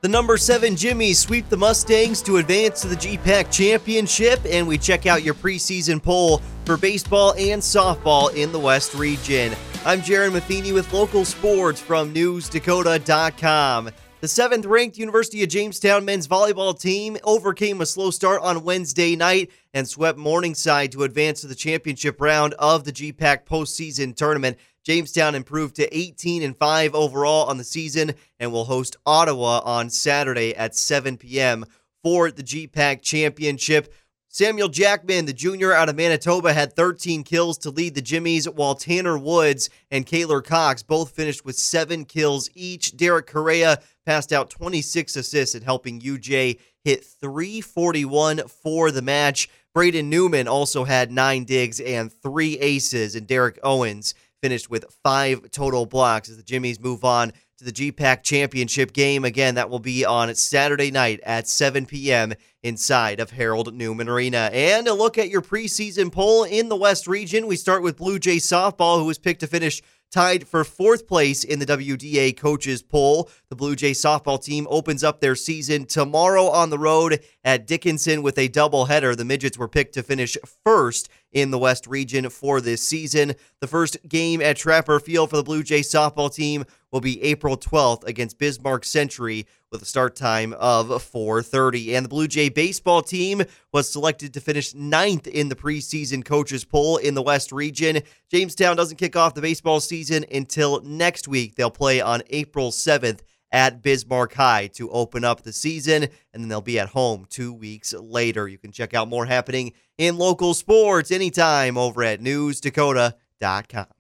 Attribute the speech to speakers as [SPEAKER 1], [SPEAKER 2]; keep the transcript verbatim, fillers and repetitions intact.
[SPEAKER 1] The number seven Jimmies sweep the Mustangs to advance to the G PAC Championship, and we check out your preseason poll for baseball and softball in the West region. I'm Jaron Matheny with local sports from news dakota dot com. The seventh-ranked University of Jamestown men's volleyball team overcame a slow start on Wednesday night and swept Morningside to advance to the championship round of the G PAC postseason tournament. Jamestown improved to eighteen and five overall on the season and will host Ottawa on Saturday at seven p.m. for the G PAC Championship. Samuel Jackman, the junior out of Manitoba, had thirteen kills to lead the Jimmies, while Tanner Woods and Kaylor Cox both finished with seven kills each. Derek Correa passed out twenty-six assists in helping U J hit three forty-one for the match. Braden Newman also had nine digs and three aces, and Derek Owens finished with five total blocks as the Jimmies move on to the G PAC Championship game. Again, that will be on Saturday night at seven p.m. inside of Harold Newman Arena. And a look at your preseason poll in the West region. We start with Blue Jay Softball, who was picked to finish tied for fourth place in the W D A coaches poll. The Blue Jay softball team opens up their season tomorrow on the road at Dickinson with a doubleheader. The Midgets were picked to finish first in the West region for this season. The first game at Trapper Field for the Blue Jay softball team will be April twelfth against Bismarck Century with a start time of four thirty. And the Blue Jay baseball team was selected to finish ninth in the preseason coaches poll in the West region. Jamestown doesn't kick off the baseball season until next week. They'll play on April seventh at Bismarck High to open up the season, and then they'll be at home two weeks later. You can check out more happening in local sports anytime over at news dakota dot com.